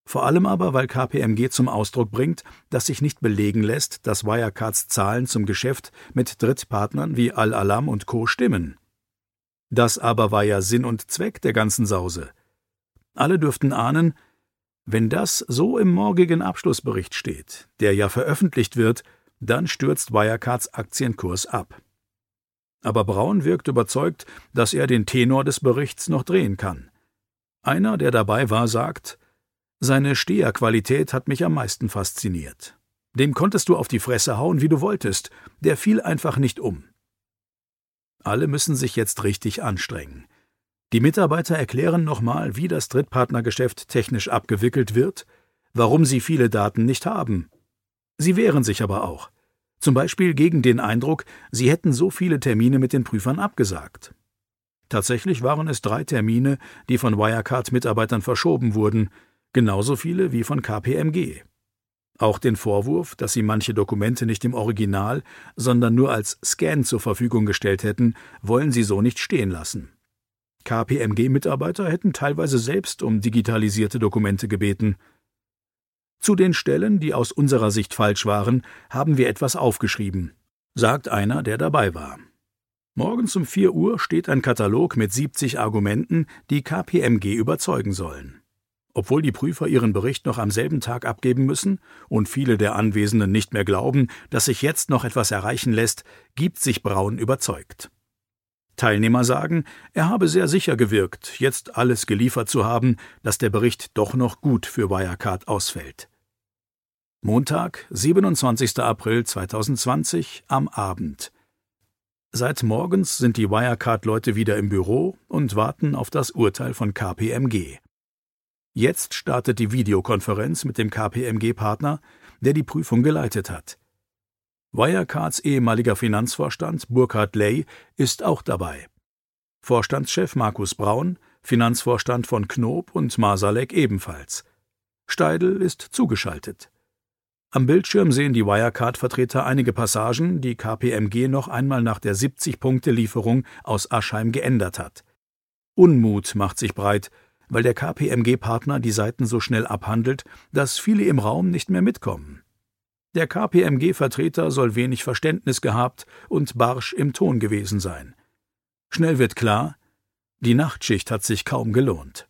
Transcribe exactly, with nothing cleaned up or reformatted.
Vor allem aber, weil K P M G zum Ausdruck bringt, dass sich nicht belegen lässt, dass Wirecards Zahlen zum Geschäft mit Drittpartnern wie Al-Alam und Co. stimmen. Das aber war ja Sinn und Zweck der ganzen Sause. Alle dürften ahnen, wenn das so im morgigen Abschlussbericht steht, der ja veröffentlicht wird, dann stürzt Wirecards Aktienkurs ab. Aber Braun wirkt überzeugt, dass er den Tenor des Berichts noch drehen kann. Einer, der dabei war, sagt: Seine Steherqualität hat mich am meisten fasziniert. Dem konntest du auf die Fresse hauen, wie du wolltest, der fiel einfach nicht um. Alle müssen sich jetzt richtig anstrengen. Die Mitarbeiter erklären nochmal, wie das Drittpartnergeschäft technisch abgewickelt wird, warum sie viele Daten nicht haben. Sie wehren sich aber auch. Zum Beispiel gegen den Eindruck, sie hätten so viele Termine mit den Prüfern abgesagt. Tatsächlich waren es drei Termine, die von Wirecard-Mitarbeitern verschoben wurden, genauso viele wie von K P M G. Auch den Vorwurf, dass sie manche Dokumente nicht im Original, sondern nur als Scan zur Verfügung gestellt hätten, wollen sie so nicht stehen lassen. K P M G-Mitarbeiter hätten teilweise selbst um digitalisierte Dokumente gebeten. Zu den Stellen, die aus unserer Sicht falsch waren, haben wir etwas aufgeschrieben, sagt einer, der dabei war. Morgens um vier Uhr steht ein Katalog mit siebzig Argumenten, die K P M G überzeugen sollen. Obwohl die Prüfer ihren Bericht noch am selben Tag abgeben müssen und viele der Anwesenden nicht mehr glauben, dass sich jetzt noch etwas erreichen lässt, gibt sich Braun überzeugt. Teilnehmer sagen, er habe sehr sicher gewirkt, jetzt alles geliefert zu haben, dass der Bericht doch noch gut für Wirecard ausfällt. Montag, siebenundzwanzigster April zweitausendzwanzig, am Abend. Seit morgens sind die Wirecard-Leute wieder im Büro und warten auf das Urteil von K P M G. Jetzt startet die Videokonferenz mit dem K P M G-Partner, der die Prüfung geleitet hat. Wirecards ehemaliger Finanzvorstand Burkhard Ley ist auch dabei. Vorstandschef Markus Braun, Finanzvorstand von Knoop und Marsalek ebenfalls. Steidl ist zugeschaltet. Am Bildschirm sehen die Wirecard-Vertreter einige Passagen, die K P M G noch einmal nach der siebzig-Punkte-Lieferung aus Aschheim geändert hat. Unmut macht sich breit, weil der K P M G-Partner die Seiten so schnell abhandelt, dass viele im Raum nicht mehr mitkommen. Der K P M G-Vertreter soll wenig Verständnis gehabt und barsch im Ton gewesen sein. Schnell wird klar, die Nachtschicht hat sich kaum gelohnt.